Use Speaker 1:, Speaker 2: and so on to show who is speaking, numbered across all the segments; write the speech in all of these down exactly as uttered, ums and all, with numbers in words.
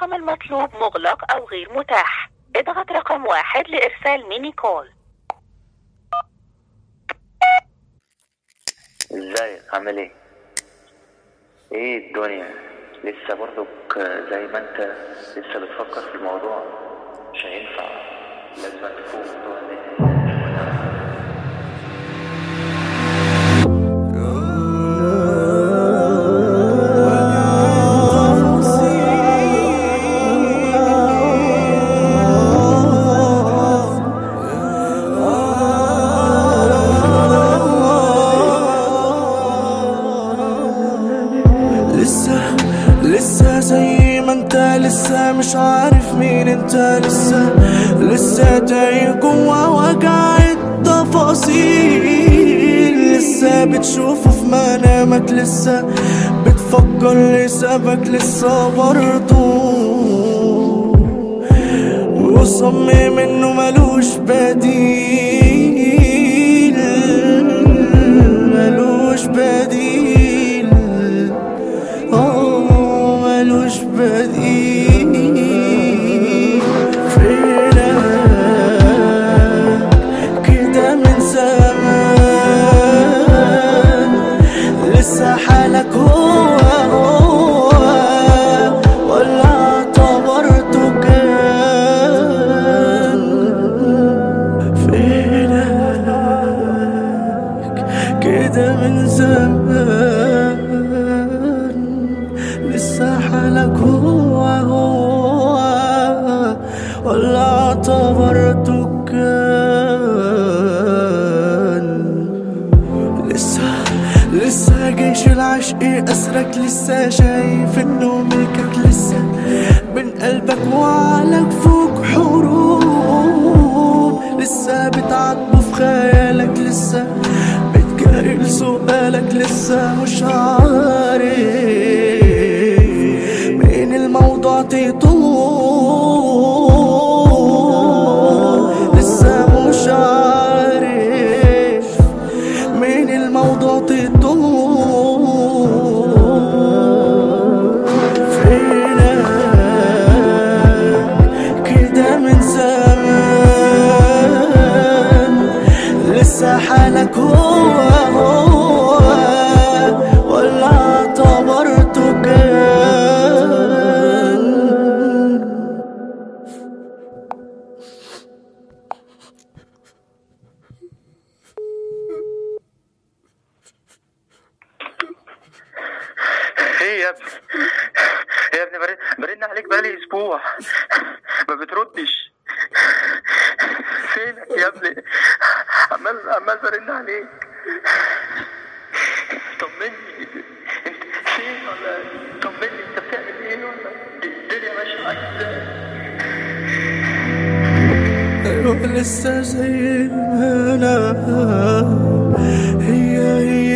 Speaker 1: الرقم المطلوب مغلق أو غير متاح. اضغط رقم واحد لإرسال ميني كول.
Speaker 2: ازيك عامل ايه؟ ايه الدنيا؟ لسه برضك زي ما انت لسه بتفكر في الموضوع؟ مش هينفع، لازم تفوق موضوع ان
Speaker 3: لسه لسه زي ما انت لسه مش عارف مين انت، لسه لسه تايه جوا وجع التفاصيل، لسه بتشوفه في منامك، لسه بتفكر لسبك لسه برضه وصمم انه ملوش بديل، ملوش بديل، اه ملوش بديل. فينك كده من زمان، لسه حالك هو هو ولا اعتبرته كان؟ فينك كده من زمان، لسه حالك هو هو ولا اعتبرته كان؟ لسه لسه جيش العشق أسرك، لسه شايف انه ملكك، لسه بين قلبك وعقلك فوق حروب، لسه بتعاتبه في خيالك، لسه بتجاري سؤالك، لسه مش عارف من الموضوع تطول، لسه مش عارف من الموضوع تطول. فينك كده من زمان، لسه حالك هو هو ولا اعتبرته كان؟
Speaker 2: ايه يا ابني؟ يا ابني برن برن عليك بقالي اسبوع ما بتردش. فينك يا ابني؟ عمال عمال برن عليك. طمني انت فين؟ ولا طمني انت بتعمل ايه؟ ولا الدنيا ماشيه معاك ازاي؟
Speaker 3: ايوه لسه زي ما انا، هي هي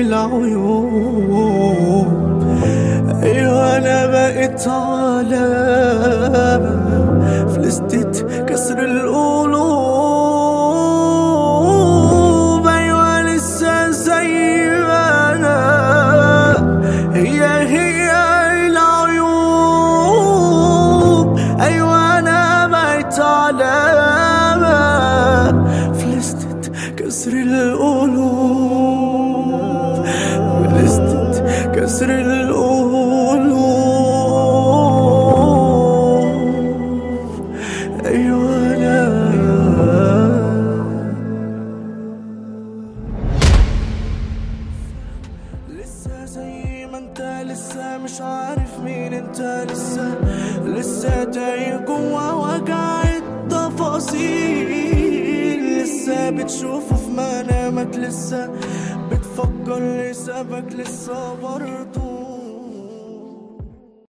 Speaker 3: العيوب، ايوه انا بقيت علامة في لستة كسر القلوب، ايوه لسه زي ما انا، هي هي العيوب، ايوه انا بقيت علامة في لستة كسر القلوب، لستة كسر القلوب، ايوه انا. لسه زي ما انت لسه مش عارف مين انت، لسه لسه تايه جوا وجع التفاصيل، لسه بتشوفه في منامك، لسه بتفكر لسبك لسه برضه